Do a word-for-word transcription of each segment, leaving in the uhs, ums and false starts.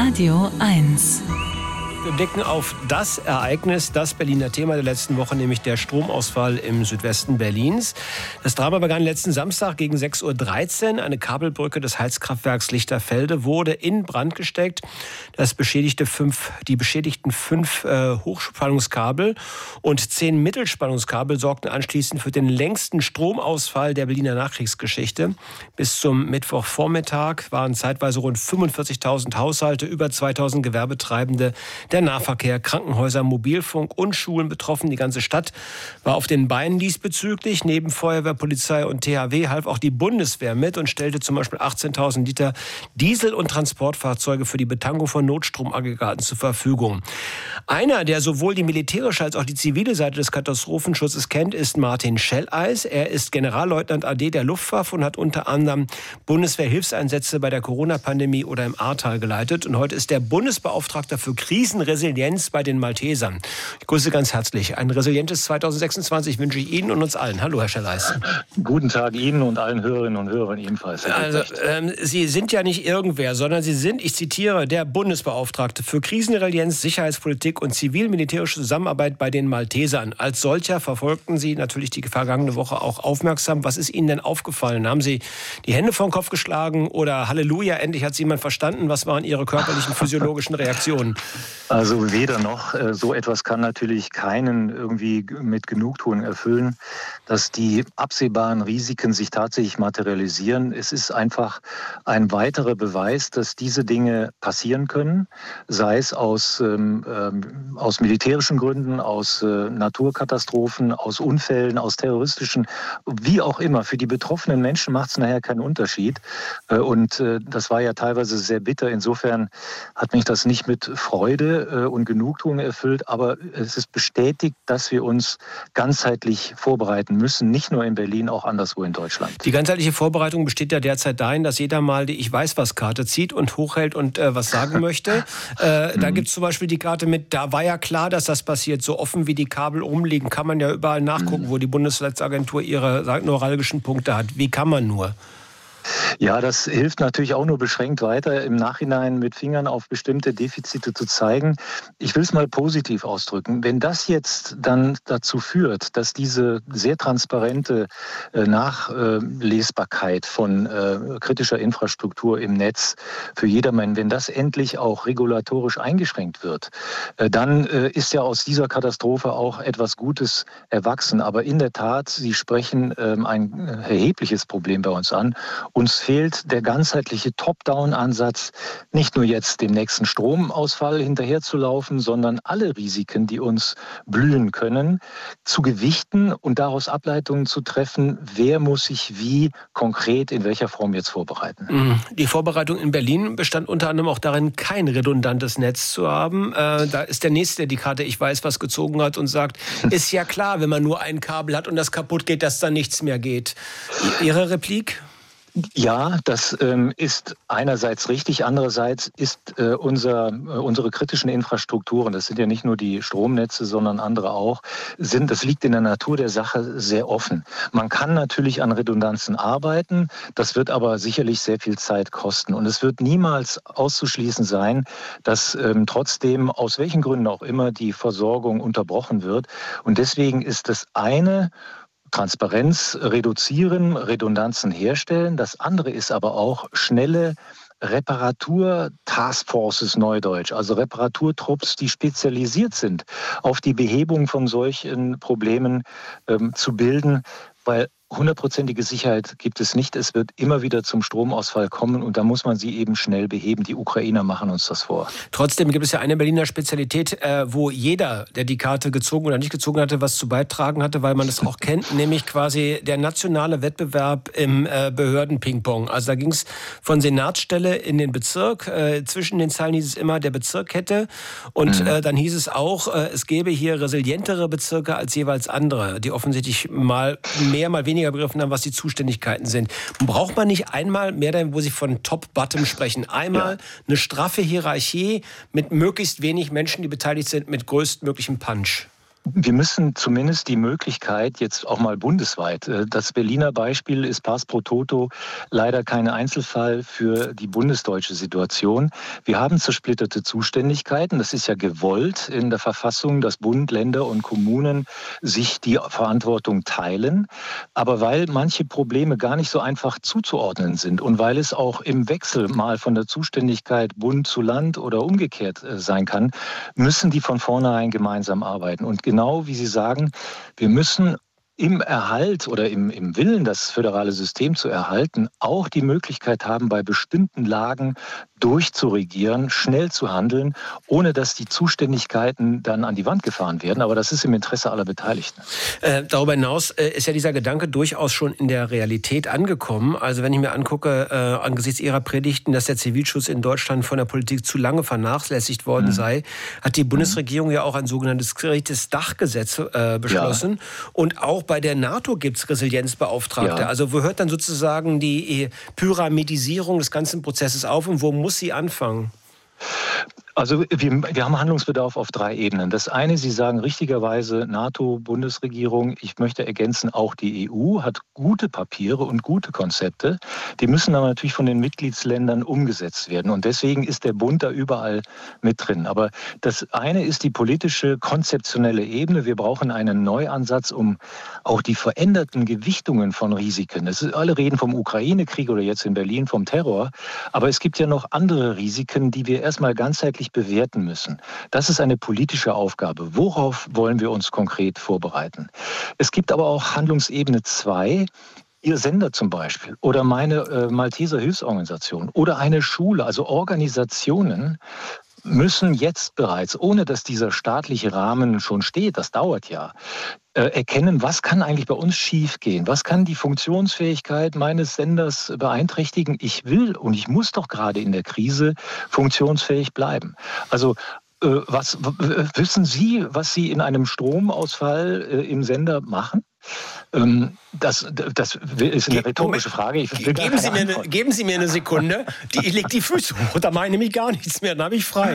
Radio eins. Wir blicken auf das Ereignis, das Berliner Thema der letzten Woche, nämlich der Stromausfall im Südwesten Berlins. Das Drama begann letzten Samstag gegen sechs Uhr dreizehn. Eine Kabelbrücke des Heizkraftwerks Lichterfelde wurde in Brand gesteckt. Das beschädigte fünf, die beschädigten fünf äh, Hochspannungskabel und zehn Mittelspannungskabel sorgten anschließend für den längsten Stromausfall der Berliner Nachkriegsgeschichte. Bis zum Mittwochvormittag waren zeitweise rund fünfundvierzigtausend Haushalte, über zweitausend Gewerbetreibende, der Nahverkehr, Krankenhäuser, Mobilfunk und Schulen betroffen. Die ganze Stadt war auf den Beinen diesbezüglich. Neben Feuerwehr, Polizei und T H W half auch die Bundeswehr mit und stellte zum Beispiel achtzehntausend Liter Diesel- und Transportfahrzeuge für die Betankung von Notstromaggregaten zur Verfügung. Einer, der sowohl die militärische als auch die zivile Seite des Katastrophenschutzes kennt, ist Martin Schelleis. Er ist Generalleutnant A D der Luftwaffe und hat unter anderem Bundeswehr-Hilfseinsätze bei der Corona-Pandemie oder im Ahrtal geleitet. Und heute ist der Bundesbeauftragter für Krisen Resilienz bei den Maltesern. Ich grüße ganz herzlich. Ein resilientes zweitausendsechsundzwanzig wünsche ich Ihnen und uns allen. Hallo, Herr Schelleis. Guten Tag Ihnen und allen Hörerinnen und Hörern ebenfalls. Also, ähm, Sie sind ja nicht irgendwer, sondern Sie sind, ich zitiere, der Bundesbeauftragte für Krisenresilienz, Sicherheitspolitik und zivil-militärische Zusammenarbeit bei den Maltesern. Als solcher verfolgten Sie natürlich die vergangene Woche auch aufmerksam. Was ist Ihnen denn aufgefallen? Haben Sie die Hände vor den Kopf geschlagen oder Halleluja, endlich hat es jemand verstanden? Was waren Ihre körperlichen, physiologischen Reaktionen? Also weder noch. So etwas kann natürlich keinen irgendwie mit Genugtuung erfüllen, dass die absehbaren Risiken sich tatsächlich materialisieren. Es ist einfach ein weiterer Beweis, dass diese Dinge passieren können, sei es aus, ähm, aus militärischen Gründen, aus äh, Naturkatastrophen, aus Unfällen, aus terroristischen, wie auch immer. Für die betroffenen Menschen macht es nachher keinen Unterschied. Äh, und äh, das war ja teilweise sehr bitter. Insofern hat mich das nicht mit Freude und Genugtuung erfüllt, aber es ist bestätigt, dass wir uns ganzheitlich vorbereiten müssen, nicht nur in Berlin, auch anderswo in Deutschland. Die ganzheitliche Vorbereitung besteht ja derzeit darin, dass jeder mal die Ich-weiß-was-Karte zieht und hochhält und äh, was sagen möchte. Äh, da gibt es zum Beispiel die Karte mit, da war ja klar, dass das passiert. So offen wie die Kabel rumliegen, kann man ja überall nachgucken, wo die Bundesnetzagentur ihre neuralgischen Punkte hat. Wie kann man nur? Ja, das hilft natürlich auch nur beschränkt weiter, im Nachhinein mit Fingern auf bestimmte Defizite zu zeigen. Ich will es mal positiv ausdrücken. Wenn das jetzt dann dazu führt, dass diese sehr transparente äh, Nachlesbarkeit von äh, kritischer Infrastruktur im Netz für jedermann, wenn das endlich auch regulatorisch eingeschränkt wird, äh, dann äh, ist ja aus dieser Katastrophe auch etwas Gutes erwachsen. Aber in der Tat, Sie sprechen äh, ein erhebliches Problem bei uns an. Uns fehlt der ganzheitliche Top-Down-Ansatz, nicht nur jetzt dem nächsten Stromausfall hinterherzulaufen, sondern alle Risiken, die uns blühen können, zu gewichten und daraus Ableitungen zu treffen, wer muss sich wie konkret in welcher Form jetzt vorbereiten. Die Vorbereitung in Berlin bestand unter anderem auch darin, kein redundantes Netz zu haben. Äh, da ist der Nächste, der die Karte Ich weiß was gezogen hat und sagt, ist ja klar, wenn man nur ein Kabel hat und das kaputt geht, dass da nichts mehr geht. Ihre Replik? Ja, das ähm, ist einerseits richtig, andererseits ist äh, unser, äh, unsere kritischen Infrastrukturen, das sind ja nicht nur die Stromnetze, sondern andere auch, sind, das liegt in der Natur der Sache, sehr offen. Man kann natürlich an Redundanzen arbeiten, das wird aber sicherlich sehr viel Zeit kosten. Und es wird niemals auszuschließen sein, dass ähm, trotzdem, aus welchen Gründen auch immer, die Versorgung unterbrochen wird. Und deswegen ist das eine, Transparenz reduzieren, Redundanzen herstellen. Das andere ist aber auch schnelle Reparatur-Taskforces Neudeutsch, also Reparaturtrupps, die spezialisiert sind, auf die Behebung von solchen Problemen ähm, zu bilden, weil hundertprozentige Sicherheit gibt es nicht. Es wird immer wieder zum Stromausfall kommen und da muss man sie eben schnell beheben. Die Ukrainer machen uns das vor. Trotzdem gibt es ja eine Berliner Spezialität, äh, wo jeder, der die Karte gezogen oder nicht gezogen hatte, was zu beitragen hatte, weil man das auch kennt, nämlich quasi der nationale Wettbewerb im äh, Behörden-Ping-Pong. Also da ging es von Senatsstelle in den Bezirk. Äh, zwischen den Zeilen hieß es immer, der Bezirk hätte. Und mhm. äh, dann hieß es auch, äh, es gäbe hier resilientere Bezirke als jeweils andere, die offensichtlich mal mehr, mal weniger begriffen haben, was die Zuständigkeiten sind. Braucht man nicht einmal mehr, wo Sie von Top-Bottom sprechen, einmal ja. eine straffe Hierarchie mit möglichst wenig Menschen, die beteiligt sind, mit größtmöglichem Punch? Wir müssen zumindest die Möglichkeit, jetzt auch mal bundesweit, das Berliner Beispiel ist Pars pro Toto leider kein Einzelfall für die bundesdeutsche Situation. Wir haben zersplitterte Zuständigkeiten. Das ist ja gewollt in der Verfassung, dass Bund, Länder und Kommunen sich die Verantwortung teilen. Aber weil manche Probleme gar nicht so einfach zuzuordnen sind und weil es auch im Wechsel mal von der Zuständigkeit Bund zu Land oder umgekehrt sein kann, müssen die von vornherein gemeinsam arbeiten. Und genau wie Sie sagen, wir müssen im Erhalt oder im, im Willen, das föderale System zu erhalten, auch die Möglichkeit haben, bei bestimmten Lagen durchzuregieren, schnell zu handeln, ohne dass die Zuständigkeiten dann an die Wand gefahren werden. Aber das ist im Interesse aller Beteiligten. Äh, darüber hinaus äh, ist ja dieser Gedanke durchaus schon in der Realität angekommen. Also wenn ich mir angucke, äh, angesichts Ihrer Predigten, dass der Zivilschutz in Deutschland von der Politik zu lange vernachlässigt worden mhm. sei, hat die Bundesregierung ja auch ein sogenanntes drittes Dachgesetz äh, beschlossen. Ja. Und auch bei der NATO gibt es Resilienzbeauftragte. Ja. Also wo hört dann sozusagen die Pyramidisierung des ganzen Prozesses auf und wo muss sie anfangen? Also wir, wir haben Handlungsbedarf auf drei Ebenen. Das eine, Sie sagen richtigerweise NATO, Bundesregierung, ich möchte ergänzen, auch die E U hat gute Papiere und gute Konzepte. Die müssen aber natürlich von den Mitgliedsländern umgesetzt werden. Und deswegen ist der Bund da überall mit drin. Aber das eine ist die politische, konzeptionelle Ebene. Wir brauchen einen Neuansatz, um auch die veränderten Gewichtungen von Risiken. Das ist, alle reden vom Ukraine-Krieg oder jetzt in Berlin vom Terror. Aber es gibt ja noch andere Risiken, die wir erstmal ganzheitlich bewerten müssen. Das ist eine politische Aufgabe. Worauf wollen wir uns konkret vorbereiten? Es gibt aber auch Handlungsebene zwei. Ihr Sender zum Beispiel oder meine äh, Malteser Hilfsorganisation oder eine Schule, also Organisationen, müssen jetzt bereits, ohne dass dieser staatliche Rahmen schon steht, das dauert ja, äh, erkennen, was kann eigentlich bei uns schiefgehen? Was kann die Funktionsfähigkeit meines Senders beeinträchtigen? Ich will und ich muss doch gerade in der Krise funktionsfähig bleiben. Also äh, was w- wissen Sie, was Sie in einem Stromausfall äh, im Sender machen? Ähm, das, das ist eine rhetorische Frage. Ich will geben, Sie mir eine, geben Sie mir eine Sekunde. Die, ich lege die Füße hoch, da mache ich nämlich gar nichts mehr, dann habe ich frei.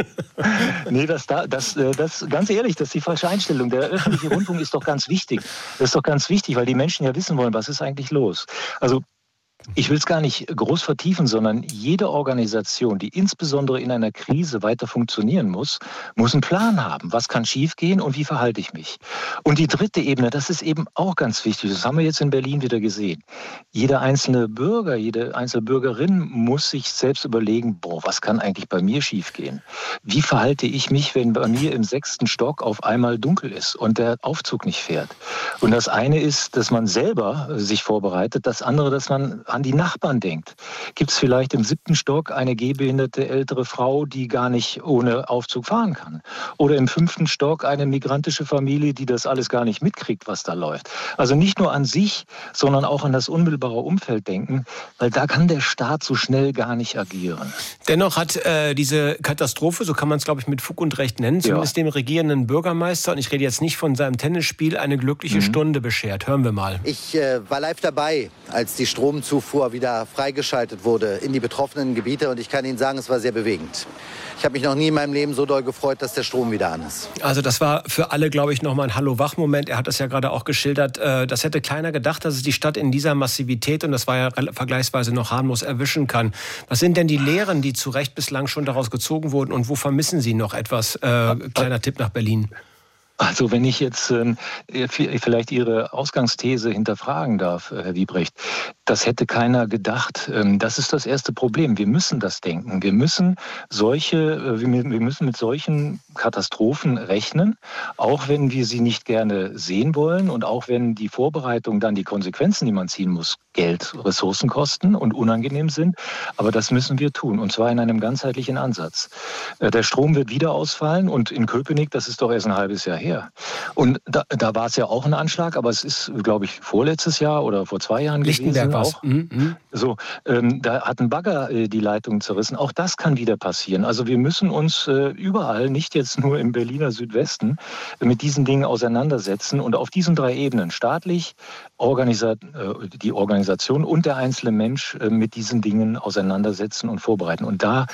Nee, das, das, das, ganz ehrlich, das ist die falsche Einstellung. Der öffentliche Rundfunk ist doch ganz wichtig. Das ist doch ganz wichtig, weil die Menschen ja wissen wollen, was ist eigentlich los. Also ich will es gar nicht groß vertiefen, sondern jede Organisation, die insbesondere in einer Krise weiter funktionieren muss, muss einen Plan haben. Was kann schiefgehen und wie verhalte ich mich? Und die dritte Ebene, das ist eben auch ganz wichtig. Das haben wir jetzt in Berlin wieder gesehen. Jeder einzelne Bürger, jede einzelne Bürgerin muss sich selbst überlegen, boah, was kann eigentlich bei mir schiefgehen? Wie verhalte ich mich, wenn bei mir im sechsten Stock auf einmal dunkel ist und der Aufzug nicht fährt? Und das eine ist, dass man selber sich vorbereitet. Das andere, dass man an die Nachbarn denkt. Gibt es vielleicht im siebten Stock eine gehbehinderte ältere Frau, die gar nicht ohne Aufzug fahren kann? Oder im fünften Stock eine migrantische Familie, die das alles gar nicht mitkriegt, was da läuft? Also nicht nur an sich, sondern auch an das unmittelbare Umfeld denken, weil da kann der Staat so schnell gar nicht agieren. Dennoch hat äh, diese Katastrophe, so kann man es glaube ich mit Fug und Recht nennen, zumindest ja. dem regierenden Bürgermeister, und ich rede jetzt nicht von seinem Tennisspiel, eine glückliche mhm. Stunde beschert. Hören wir mal. Ich äh, war live dabei, als die Stromzufuhr wieder freigeschaltet wurde in die betroffenen Gebiete, und ich kann Ihnen sagen, es war sehr bewegend. Ich habe mich noch nie in meinem Leben so doll gefreut, dass der Strom wieder an ist. Also das war für alle, glaube ich, nochmal ein Hallo-Wach-Moment. Er hat das ja gerade auch geschildert. Das hätte keiner gedacht, dass es die Stadt in dieser Massivität, und das war ja vergleichsweise noch harmlos, erwischen kann. Was sind denn die Lehren, die zu Recht bislang schon daraus gezogen wurden, und wo vermissen Sie noch etwas? Äh, kleiner Tipp nach Berlin. Also wenn ich jetzt ähm, vielleicht Ihre Ausgangsthese hinterfragen darf, Herr Wiebrecht, das hätte keiner gedacht. Ähm, das ist das erste Problem. Wir müssen das denken. Wir müssen solche, äh, wir müssen mit solchen Katastrophen rechnen, auch wenn wir sie nicht gerne sehen wollen und auch wenn die Vorbereitung dann die Konsequenzen, die man ziehen muss, Geld, Ressourcen kosten und unangenehm sind. Aber das müssen wir tun, und zwar in einem ganzheitlichen Ansatz. Äh, der Strom wird wieder ausfallen, und in Köpenick, das ist doch erst ein halbes Jahr her. Und da, da war es ja auch ein Anschlag, aber es ist, glaube ich, vorletztes Jahr oder vor zwei Jahren Lichtenberg gewesen. Auch. Mhm. So, ähm, da hat ein Bagger äh, die Leitung zerrissen. Auch das kann wieder passieren. Also wir müssen uns äh, überall, nicht jetzt nur im Berliner Südwesten, äh, mit diesen Dingen auseinandersetzen. Und auf diesen drei Ebenen, staatlich, Organisa- äh, die Organisation und der einzelne Mensch, äh, mit diesen Dingen auseinandersetzen und vorbereiten. Und da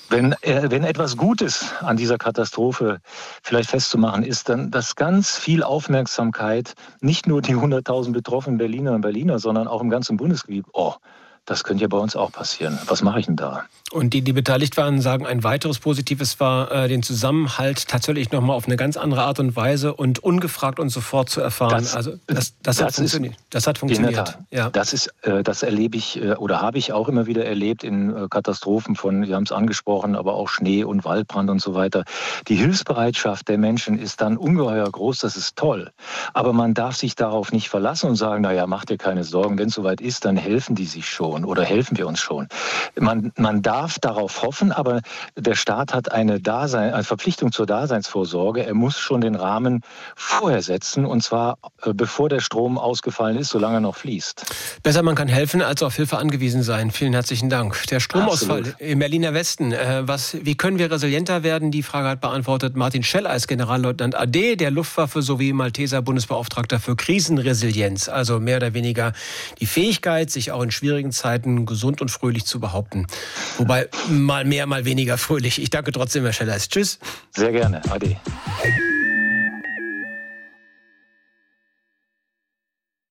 Wenn, äh, wenn etwas Gutes an dieser Katastrophe vielleicht festzumachen ist, dann, dass ganz viel Aufmerksamkeit, nicht nur die hunderttausend betroffenen Berlinerinnen und Berliner, sondern auch im ganzen Bundesgebiet, oh, das könnte ja bei uns auch passieren. Was mache ich denn da? Und die, die beteiligt waren, sagen, ein weiteres Positives war, äh, den Zusammenhalt tatsächlich nochmal auf eine ganz andere Art und Weise und ungefragt und sofort zu erfahren. Das, also das, das, das hat funktioniert. Das hat funktioniert. Ja. Das ist, äh, das erlebe ich äh, oder habe ich auch immer wieder erlebt in äh, Katastrophen von, Sie haben es angesprochen, aber auch Schnee und Waldbrand und so weiter. Die Hilfsbereitschaft der Menschen ist dann ungeheuer groß, das ist toll. Aber man darf sich darauf nicht verlassen und sagen, naja, mach dir keine Sorgen, wenn es soweit ist, dann helfen die sich schon oder helfen wir uns schon. Man, man darf darauf hoffen, aber der Staat hat eine, Dasein, eine Verpflichtung zur Daseinsvorsorge. Er muss schon den Rahmen vorher setzen, und zwar äh, bevor der Strom ausgefallen ist, solange er noch fließt. Besser man kann helfen, als auf Hilfe angewiesen sein. Vielen herzlichen Dank. Der Stromausfall Absolut. Im Berliner Westen. Äh, was, wie können wir resilienter werden? Die Frage hat beantwortet Martin Schelleis, Generalleutnant A D der Luftwaffe sowie Malteser Bundesbeauftragter für Krisenresilienz. Also mehr oder weniger die Fähigkeit, sich auch in schwierigen Zeiten gesund und fröhlich zu behaupten. Wobei mal mehr, mal weniger fröhlich. Ich danke trotzdem, Herr Schelleis. Tschüss. Sehr gerne. Ade.